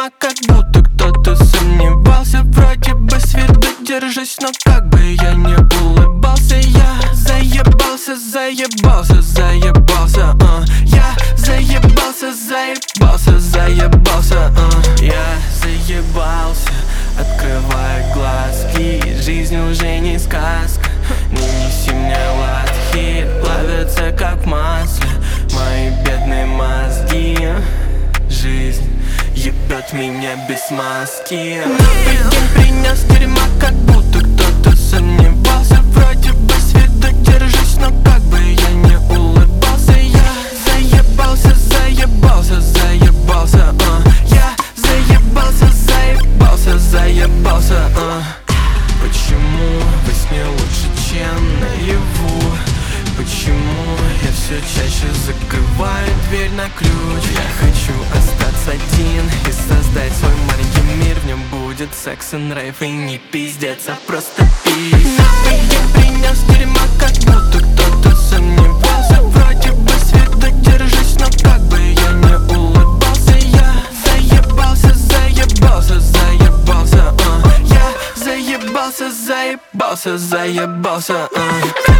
дерьма, как будто кто-то сомневался. Вроде бы с виду держусь, но как бы я не улыбался. Я заебался, заебался, заебался, я заебался, заебался, заебался, я заебался, открывая глазки. Жизнь уже не сказка, не неси мне латхи. Плавятся как в масле мои бедные мозги. Жизнь ебет меня без маски. Новый день принес дерьма, как будто кто-то сомневался. Вроде бы с виду держусь, но как бы я не улыбался. Я заебался, заебался, заебался, я заебался, заебался, заебался, Почему во сне лучше, чем наяву? Почему я все чаще закрываю дверь на ключ? Я хочу остаться один и создать свой маленький мир. В нем будет секс и рейв, и не пиздец, а просто пиздец. Новый день принес дерьма, как будто кто-то сомневался. Вроде бы с виду держусь, но как бы я не улыбался. Я заебался, заебался, заебался, я заебался, заебался, заебался,